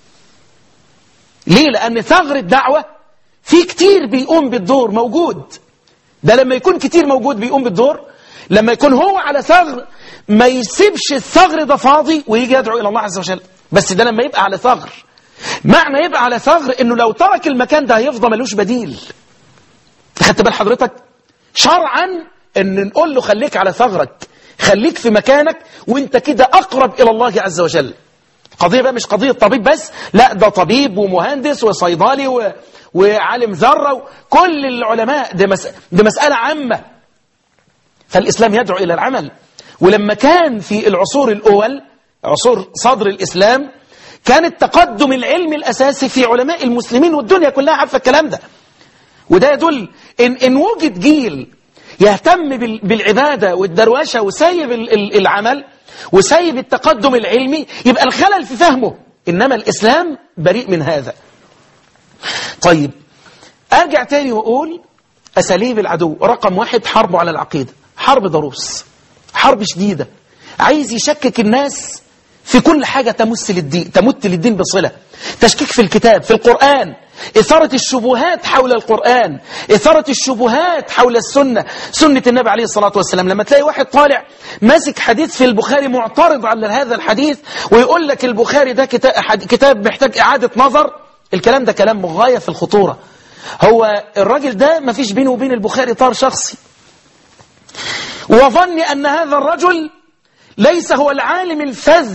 ليه؟ لأن ثغر الدعوة في كتير بيقوم بالدور موجود. ده لما يكون كتير موجود بيقوم بالدور. لما يكون هو على ثغر ما يسيبش الثغر ده فاضي ويجي يدعو إلى الله عز وجل. بس ده لما يبقى على ثغر. معنى يبقى على ثغر إنه لو ترك المكان ده هيفضى ملوش بديل. خدت بال حضرتك؟ شرعا إن نقول له خليك على ثغرك، خليك في مكانك وانت كده أقرب إلى الله عز وجل. قضية بقى مش قضية طبيب بس، لا ده طبيب ومهندس وصيدلي وعالم ذرة وكل العلماء. دي مسألة عامة. فالإسلام يدعو إلى العمل. ولما كان في العصور الأول، عصور صدر الإسلام، كان التقدم العلمي الأساسي في علماء المسلمين، والدنيا كلها عارفة الكلام ده. وده يدل إن وجد جيل يهتم بالعبادة والدروشة وسايب العمل وسايب التقدم العلمي، يبقى الخلل في فهمه. إنما الإسلام بريء من هذا. طيب أرجع تاني وأقول أساليب العدو. رقم 1 حربه على العقيدة، حرب ضروس، حرب شديدة. عايز يشكك الناس في كل حاجة تمت للدين بصلة. تشكيك في الكتاب، في القرآن، إثارة الشبهات حول القرآن، إثارة الشبهات حول السنة، سنة النبي عليه الصلاة والسلام. لما تلاقي واحد طالع ماسك حديث في البخاري معترض على هذا الحديث ويقول لك البخاري ده كتاب محتاج إعادة نظر، الكلام ده كلام غاية في الخطورة. هو الراجل ده ما فيش بينه وبين البخاري طار شخصي، وظني أن هذا الرجل ليس هو العالم الفذ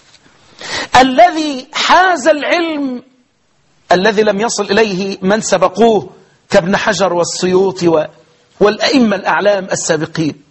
الذي حاز العلم الذي لم يصل إليه من سبقوه كابن حجر والسيوطي والأئمة الأعلام السابقين،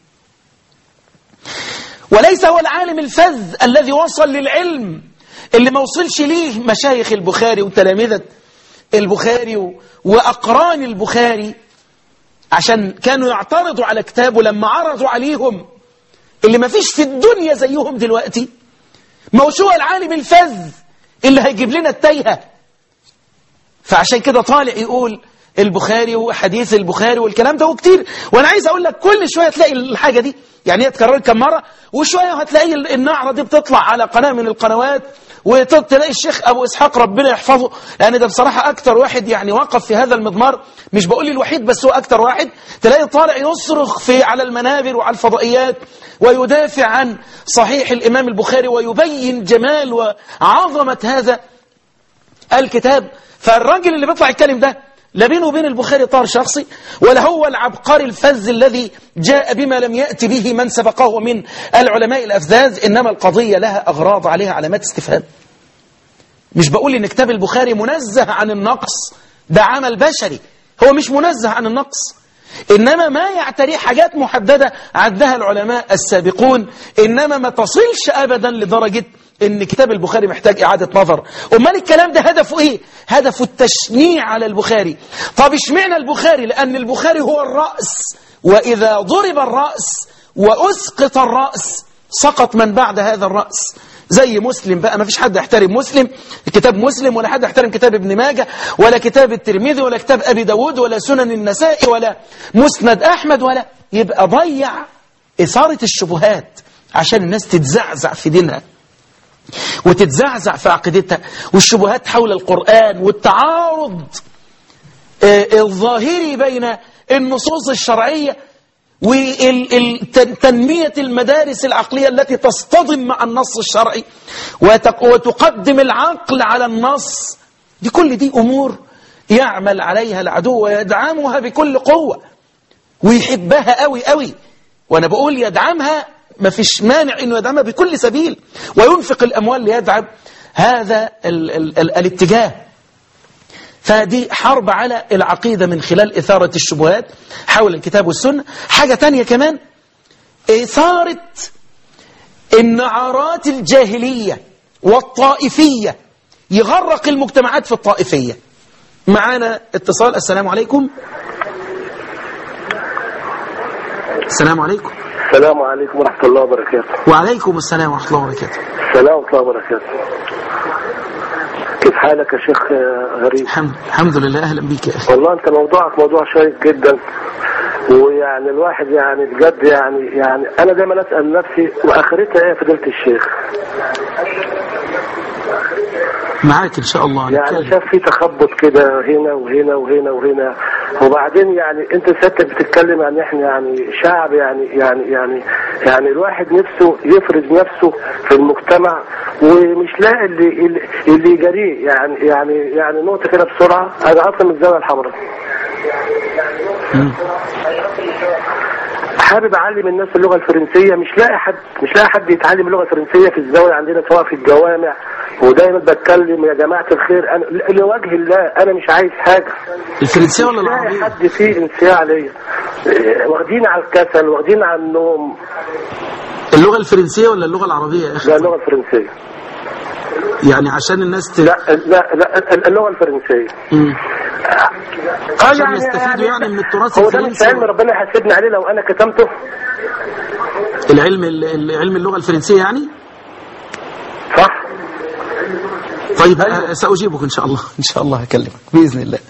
وليس هو العالم الفذ الذي وصل للعلم اللي ما وصلش ليه مشايخ البخاري وتلامذة البخاري وأقران البخاري، عشان كانوا يعترضوا على كتابه لما عرضوا عليهم اللي ما فيش في الدنيا زيهم دلوقتي. ما هوش هو العالم الفذ اللي هيجيب لنا التايهة. فعشان كده طالع يقول البخاري وحديث البخاري والكلام ده وكتير. وانا عايز اقول لك كل شوية تلاقي الحاجة دي، يعني هي اتكررت كم مرة، وشوية هتلاقي النعرة دي بتطلع على قناة من القنوات، وتلاقي الشيخ ابو اسحاق ربنا يحفظه، لان ده بصراحة اكتر واحد يعني وقف في هذا المضمار، مش بقول لي الوحيد بس هو اكتر واحد. تلاقي طالع يصرخ على المنابر وعلى الفضائيات ويدافع عن صحيح الامام البخاري ويبين جمال وعظمة هذا الكتاب. فالراجل اللي بيطلع يتكلم ده لا بينه وبين البخاري طار شخصي، ولا هو العبقري الفذ الذي جاء بما لم يأتي به من سبقه من العلماء الأفذاذ. إنما القضية لها أغراض، عليها علامات استفهام. مش بقول إن كتاب البخاري منزه عن النقص، ده عمل بشري، هو مش منزه عن النقص، إنما ما يعتريه حاجات محددة عدها العلماء السابقون. إنما ما تصلش أبدا لدرجة إن كتاب البخاري محتاج إعادة نظر. أمال الكلام ده هدفه إيه؟ هدفه التشنيع على البخاري. طب اشمعنى البخاري؟ لأن البخاري هو الرأس، وإذا ضرب الرأس وأسقط الرأس سقط من بعد هذا الرأس. زي مسلم بقى، ما فيش حد يحترم مسلم، كتاب مسلم، ولا حد يحترم كتاب ابن ماجه، ولا كتاب الترمذي، ولا كتاب أبي داود، ولا سنن النسائي، ولا مسند أحمد، ولا يبقى ضيع إثارة الشبهات عشان الناس تتزعزع في دينها وتتزعزع في عقيدتها، والشبهات حول القرآن والتعارض الظاهري بين النصوص الشرعية وتنمية المدارس العقلية التي تصطدم مع النص الشرعي وتقدم العقل على النص. كل دي أمور يعمل عليها العدو ويدعمها بكل قوة ويحبها قوي قوي. وأنا بقول يدعمها، ما فيش مانع إنه يدعمها بكل سبيل وينفق الأموال ليدعم هذا الاتجاه. فدي حرب على العقيدة من خلال إثارة الشبهات حول الكتاب والسنة. حاجة تانية كمان، إثارة النعرات الجاهلية والطائفية، يغرق المجتمعات في الطائفية. معانا اتصال. السلام عليكم. السلام عليكم. السلام عليكم ورحمة الله وبركاته. وعليكم السلام ورحمة الله وبركاته. السلام ورحمة الله وبركاته. كيف حالك يا شيخ غريب؟ الحمد لله. أهلا بك يا أخي. والله أنت موضوعك موضوع شيق جدا، ويعني الواحد يعني بجد يعني انا دايما اسال نفسي واخرتها ايه يا فضيله الشيخ؟ معاك ان شاء الله. يعني شاف في تخبط كده هنا وهنا وهنا وهنا، وبعدين يعني انت سيادتك بتتكلم عن احنا يعني شعب يعني الواحد نفسه يفرض نفسه في المجتمع ومش لاقي اللي يجريه. يعني نقطه كده بسرعه، انا اصلا من الزاويه الحمراء حابب اعلم الناس اللغه الفرنسيه، مش لاقي حد يتعلم اللغه الفرنسيه في الزاويه عندنا سواء في الجوامع، ودايما بتكلم يا جماعه الخير انا لوجه الله، انا مش عايز حاجه. الفرنسيه ولا العربيه؟ مش لاقي حد فيه انسياء عليا، واخدين على الكسل، واخدين على النوم. اللغه الفرنسيه ولا اللغه العربيه يا اخي؟ لا اللغه الفرنسيه. يعني عشان الناس لا اللغه الفرنسيه. عشان يستفيدوا يعني من التراث الفرنسي. هو ده مش علم ربنا يحاسبني عليه لو انا كتمته؟ علم اللغه الفرنسيه يعني؟ صح. طيب سأجيبك إن شاء الله، إن شاء الله هكلمك بإذن الله.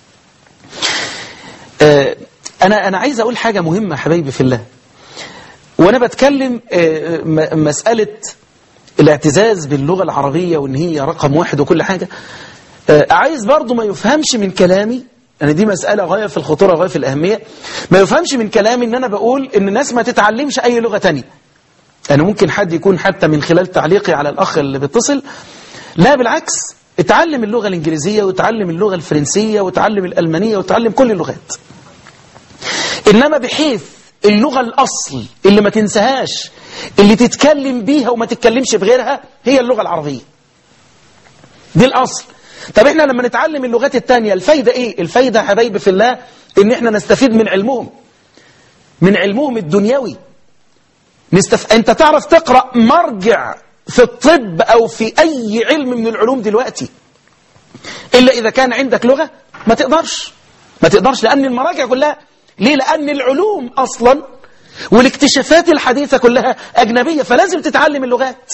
أنا عايز أقول حاجة مهمة حبايبي في الله، وأنا بتكلم مسألة الاعتزاز باللغة العربية وإن هي رقم واحد وكل حاجة. عايز برضو ما يفهمش من كلامي، أنا دي مسألة غاية في الخطورة غاية في الأهمية، ما يفهمش من كلامي إن أنا بقول إن الناس ما تتعلمش أي لغة تانية. أنا ممكن حد يكون حتى من خلال تعليقي على الأخ اللي بيتصل، لا بالعكس، اتعلم اللغة الإنجليزية وتعلم اللغة الفرنسية وتعلم الألمانية وتعلم كل اللغات، إنما بحيث اللغة الأصل اللي ما تنساهاش، اللي تتكلم بيها وما تتكلمش بغيرها، هي اللغة العربية. دي الأصل. طب احنا لما نتعلم اللغات التانية الفايدة ايه؟ الفايدة حبايبي في الله ان احنا نستفيد من علمهم الدنيوي. انت تعرف تقرأ مرجع في الطب او في اي علم من العلوم دلوقتي الا اذا كان عندك لغة؟ ما تقدرش لان المراجع كلها، ليه؟ لان العلوم اصلا والاكتشافات الحديثة كلها اجنبية، فلازم تتعلم اللغات،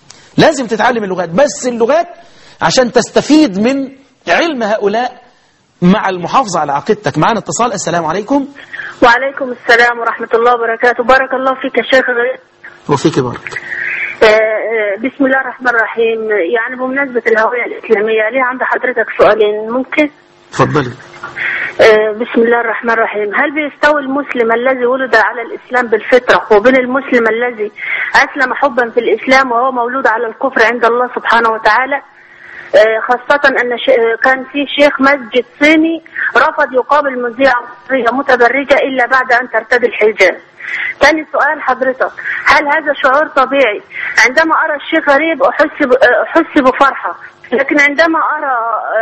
بس اللغات عشان تستفيد من علم هؤلاء مع المحافظة على عقيدتك. معنا اتصال. السلام عليكم. وعليكم السلام ورحمة الله وبركاته. بارك الله فيك يا شيخ. وفيك بارك. بسم الله الرحمن الرحيم. يعني بمناسبة الهوية الإسلامية، ليه عند حضرتك سؤالين ممكن؟ تفضلي. بسم الله الرحمن الرحيم. هل بيستوي المسلم الذي ولد على الإسلام بالفطرة وبين المسلم الذي أسلم حبا في الإسلام وهو مولود على الكفر عند الله سبحانه وتعالى؟ خاصة أن كان في شيخ مسجد صيني رفض يقابل مذيعة مصرية متبرجة إلا بعد أن ترتدي الحجاب. ثاني سؤال حضرتك، هل هذا شعور طبيعي؟ عندما أرى الشيخ غريب أحس بفرحة، لكن عندما أرى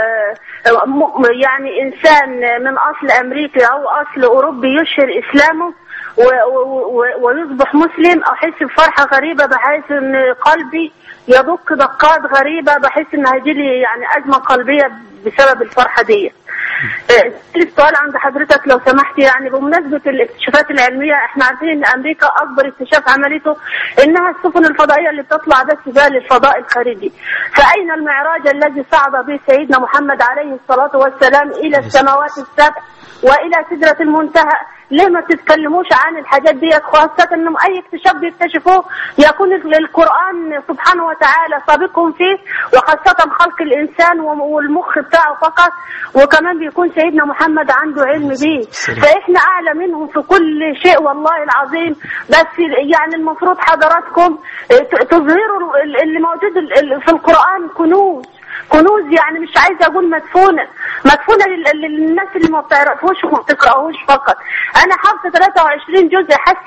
يعني إنسان من أصل أمريكي أو أصل أوروبي يشهر إسلامه ويصبح مسلم أحس بفرحة غريبة، بحيث أن قلبي يدق دقات غريبة، بحس أن هيجيلي يعني أزمة قلبية بسبب الفرحة دي. السؤال عند حضرتك لو سمحت، يعني بمناسبة الاكتشافات العلمية، احنا عارفين ان امريكا اكبر اكتشاف عملته انها السفن الفضائية اللي بتطلع بس بها للفضاء الخارجي. فاين المعراج الذي صعد به سيدنا محمد عليه الصلاة والسلام الى السماوات السبع والى سدرة المنتهى؟ ليه ما تتكلموش عن الحاجات دي، خاصة انهم اي اكتشاف بيكتشفوه يكون القرآن سبحانه وتعالى سابقهم فيه، وخاصة خلق الانسان والمخ بتاعه فقط، وكمان بيكون سيدنا محمد عنده علم به، فاحنا اعلى منهم في كل شيء والله العظيم. بس يعني المفروض حضراتكم تظهروا اللي موجود في القرآن، كنوز يعني مش عايزه اقول مدفونه للناس اللي ما بتعرفوش وما بتقراهوش فقط. انا حافظه 23 جزء، حاسه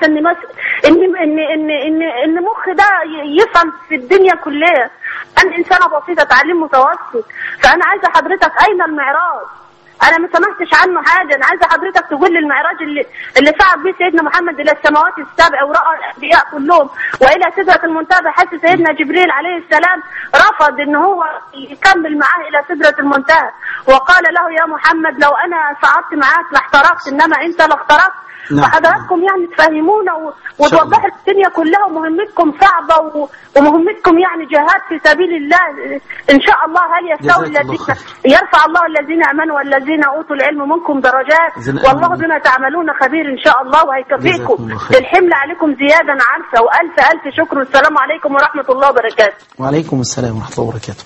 ان مخي ده يفهم في الدنيا كلها. انا انسانه بسيطه تعليم متوسط، فانا عايزه حضرتك اين المعراج؟ انا ما سمعتش عنه حاجه. انا عايزه حضرتك تقول لي المعراج اللي صعد به سيدنا محمد الى السماوات السبع وراى الانبياء كلهم والى سدرة المنتهى، حتى سيدنا جبريل عليه السلام رفض ان هو يكمل معاه الى سدرة المنتهى، وقال له يا محمد لو انا صعدت معاك لاحترقت، انما انت لا احترقت. فحضراتكم يعني تفهمونا وتوضحوا الدنيا كلها، ومهمتكم صعبة ومهمتكم يعني جهاد في سبيل الله إن شاء الله. هل يستوي الذين يرفع الله الذين آمنوا والذين الذين أوتوا العلم منكم درجات والله بما تعملون خبير إن شاء الله، وهيكفيكم الحمل عليكم زيادة عرسة. وألف ألف شكر. والسلام عليكم ورحمة الله وبركاته. وعليكم السلام ورحمة الله وبركاته.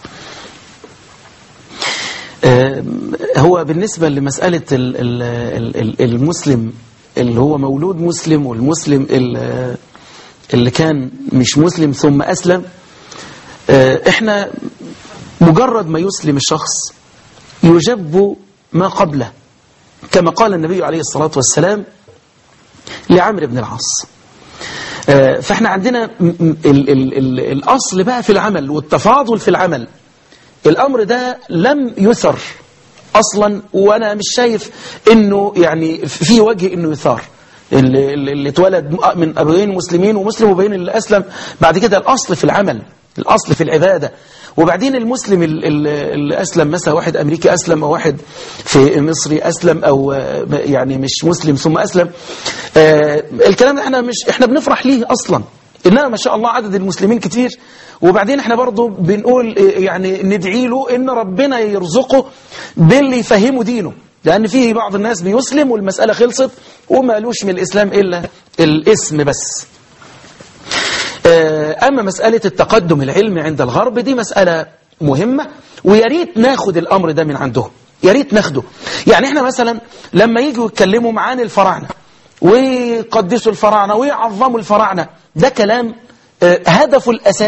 هو بالنسبة لمسألة المسلم اللي هو مولود مسلم والمسلم اللي كان مش مسلم ثم أسلم، احنا مجرد ما يسلم الشخص يجب ما قبله، كما قال النبي عليه الصلاة والسلام لعمرو بن العاص. فاحنا عندنا الأصل بقى في العمل والتفاضل في العمل. الأمر ده لم يثر أصلا، وأنا مش شايف إنه يعني في وجه إنه يثار. اللي اتولد من أبوين مسلمين ومسلم وبين اللي أسلم بعد كده، الأصل في العمل، الأصل في العبادة. وبعدين المسلم اللي أسلم مثلا واحد أمريكي أسلم، أو واحد في مصري أسلم، أو يعني مش مسلم ثم أسلم، الكلام ده احنا بنفرح ليه أصلا. إنما ما شاء الله عدد المسلمين كتير، وبعدين احنا برضو بنقول يعني ندعي له إن ربنا يرزقه باللي يفهمه دينه، لأن فيه بعض الناس بيسلم والمسألة خلصت وما لوش من الإسلام إلا الاسم بس. أما مسألة التقدم العلمي عند الغرب دي مسألة مهمة، وياريت ناخد الأمر ده من عندهم، ياريت ناخده. يعني احنا مثلا لما يجوا يتكلموا عن الفراعنة ويقدسوا الفراعنة ويعظموا الفراعنة، ده كلام هدفه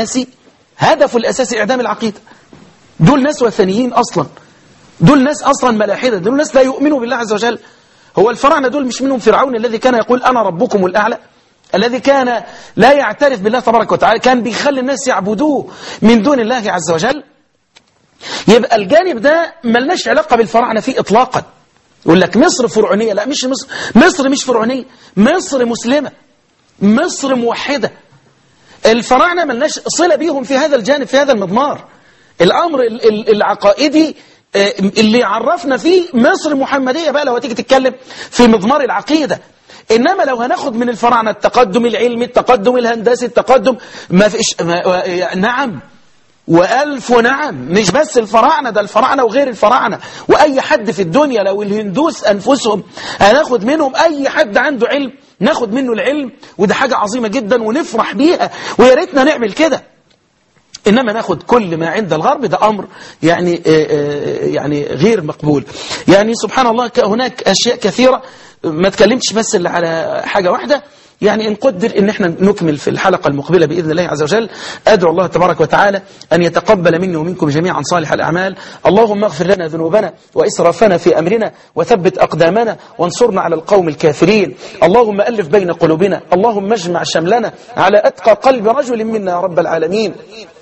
الأساسي إعدام العقيدة. دول ناس وثنيين أصلا، دول ناس أصلا ملاحدة، دول ناس لا يؤمنوا بالله عز وجل. هو الفراعنة دول مش منهم فرعون الذي كان يقول أنا ربكم الأعلى، الذي كان لا يعترف بالله تبارك وتعالى، كان بيخلي الناس يعبدوه من دون الله عز وجل. يبقى الجانب ده ملناش علاقة بالفراعنة فيه إطلاقا. يقول لك مصر فرعونية، لا مش مصر مش فرعونية، مصر مسلمة، مصر موحدة. الفراعنة ملناش صلة بيهم في هذا الجانب، في هذا المضمار. الأمر العقائدي اللي عرفنا فيه مصر محمدية بقى لو هتيجي تتكلم في مضمار العقيدة. إنما لو هناخد من الفراعنة التقدم العلمي، التقدم الهندسي، التقدم ما فيش نعم وألف نعم. مش بس الفراعنة، ده الفراعنة وغير الفراعنة وأي حد في الدنيا. لو الهندوس أنفسهم هناخد منهم أي حد عنده علم ناخد منه العلم، وده حاجة عظيمة جدا ونفرح بيها، ويا ريتنا نعمل كده. إنما ناخد كل ما عند الغرب، ده أمر يعني غير مقبول. يعني سبحان الله هناك أشياء كثيرة، ما تكلمتش بس اللي على حاجة واحدة. يعني إن قدر إن احنا نكمل في الحلقة المقبلة بإذن الله عز وجل. أدعو الله تبارك وتعالى أن يتقبل مني ومنكم جميعا صالح الأعمال. اللهم اغفر لنا ذنوبنا وإسرافنا في أمرنا وثبت أقدامنا وانصرنا على القوم الكافرين. اللهم ألف بين قلوبنا، اللهم اجمع شملنا على أتقى قلب رجل منا يا رب العالمين.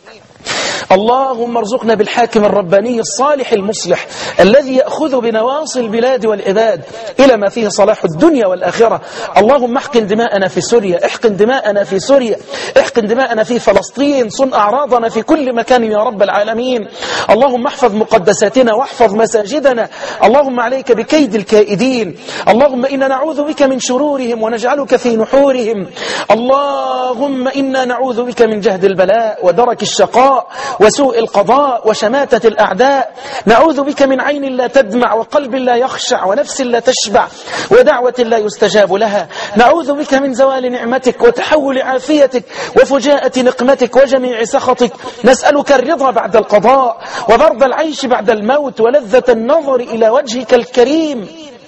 اللهم ارزقنا بالحاكم الرباني الصالح المصلح الذي يأخذ بنواصي البلاد والعباد إلى ما فيه صلاح الدنيا والآخرة. اللهم احقن دماءنا في سوريا، احقن دماءنا في سوريا، احقن دماءنا في فلسطين، صن أعراضنا في كل مكان يا رب العالمين. اللهم احفظ مقدساتنا واحفظ مساجدنا. اللهم عليك بكيد الكائدين. اللهم إنا نعوذ بك من شرورهم ونجعلك في نحورهم. اللهم إنا نعوذ بك من جهد البلاء ودرك الشقاء وسوء القضاء وشماتة الأعداء. نعوذ بك من عين لا تدمع وقلب لا يخشع ونفس لا تشبع ودعوة لا يستجاب لها. نعوذ بك من زوال نعمتك وتحول عافيتك وفجاءة نقمتك وجميع سخطك. نسألك الرضا بعد القضاء وبرد العيش بعد الموت ولذة النظر إلى وجهك الكريم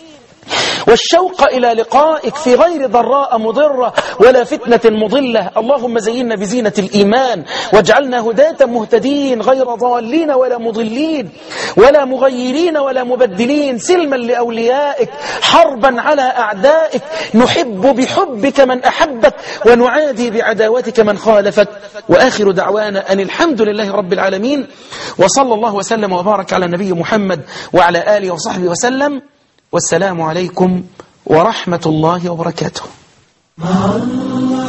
والشوق إلى لقائك في غير ضراء مضرة ولا فتنة مضلة. اللهم زينا بزينة الإيمان واجعلنا هداة مهتدين غير ضالين ولا مضلين ولا مغيرين ولا مبدلين، سلما لأوليائك حربا على أعدائك. نحب بحبك من أحبك ونعادي بعداوتك من خالفك. وآخر دعوانا أن الحمد لله رب العالمين، وصلى الله وسلم وبارك على النبي محمد وعلى آله وصحبه وسلم. والسلام عليكم ورحمة الله وبركاته.